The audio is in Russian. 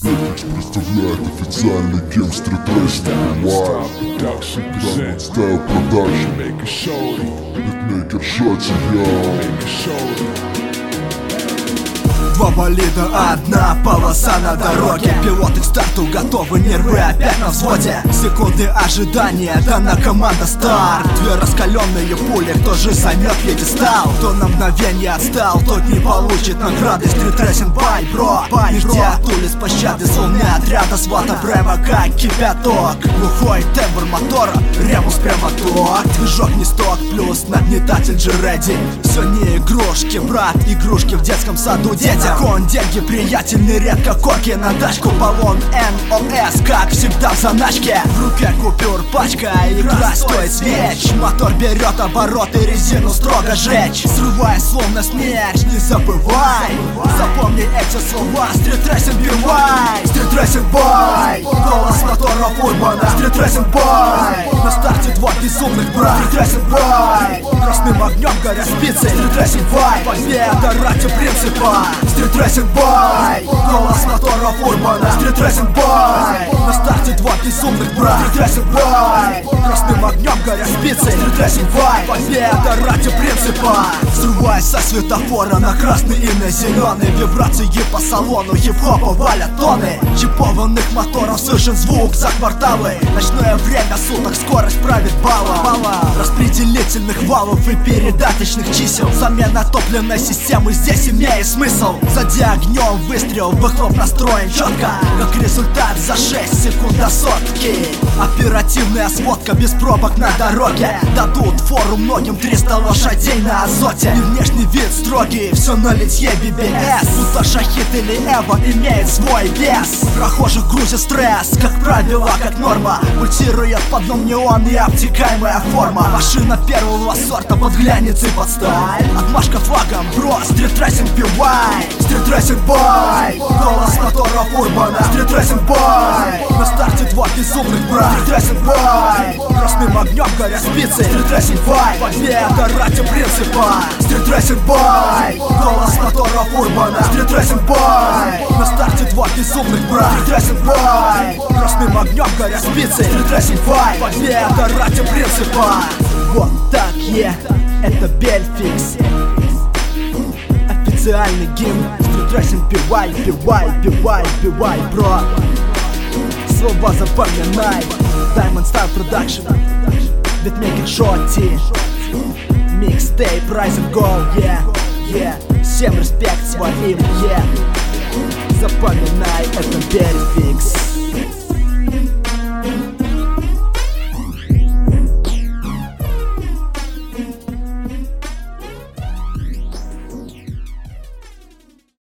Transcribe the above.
Бетфикс представляет официальный гейм стрит-рейсинг Wild Diamond Style Production Битмейкер Шоти, Два болида, одна полоса на дороге. Пилоты к старту готовы, нервы опять на взводе. Секунды ожидания, дана команда старт. Две раскаленные пули, кто же займет пьедестал? Кто на мгновение отстал, тот не получит награды. Стритрейсинг бай, бро, нигде от улиц пощады. Словно отряда свата прямо как кипяток. Глухой тембр мотора, ребус прямо ток. Движок не сток, плюс нагнетатель же ready. Все не игрушки, брат, игрушки в детском саду детям. Кон, деньги, приятельный, редко корки на тачку. Баллон НОС, как всегда в заначке. В руке купюр пачка, игра стоит свеч. Мотор берет обороты, резину строго жечь. Срывая словно смерч, не забывай. Запомни эти слова, стритрейсинг бивай. Стритрейсинг бой, голос моторов урбана. Стритрейсинг бой, на старте два безумных брат. Стритрейсинг бой, красным огнем горят спицы. Стритрейсинг бой, победа ради принципа. Стритрейсинг бой, голос моторов урбана. Стритрейсинг бой, на старте два безумных брат. Стритрейсинг бой, красным огнем горят спицы. Стритрейсинг бой, победа ради принципа. Срываясь со светофора на красный и на зеленый. Вибрации по салону хип-хопа валят тонны. Чипованных моторов слышен звук за кварталы. Ночное время суток, скорость правит баллом. Распределительных валов и передаточных чисел. Замена топливной системы здесь имеет смысл. Сзади огнем выстрел, выхлоп настроен четко. Как результат за 6 секунд до сотки. Оперативная сводка без пробок на дороге. Дадут фору многим 300 лошадей на азоте. И внешний вид строгий, все на литье BBS. Будто Шахид или Эва имеет свой вес. Прохожих грузит стресс, как правило, как норма. Пульсирует под дном неон и обтекаемая форма. Машина первого сорта под глянец и под сталь. Отмашка флагом, бро, стритрейсинг бивай. Стритрейсинг бой, голос моторов урбана. Стритрейсинг бой, на старте два безумных брат. Стритрейсинг бой, красным огнем горят спицы. Стритрейсинг бой, победа ради принципа. Стритрейсинг бой, голос моторов урбана. Стритрейсинг бой, на старте два безумных брат. Стритрейсинг бой, красным огнем горят спицы. Стритрейсинг бой, победа ради принципа. Вот так, это Бетфикс. Официальный гимн. Стритрейсинг бивай, бро. Слова запоминай. Diamond Style Production, Битмейкер Шоти, Mixtape Rise and Go, Всем респект своим, Запоминай, это Бетфикс.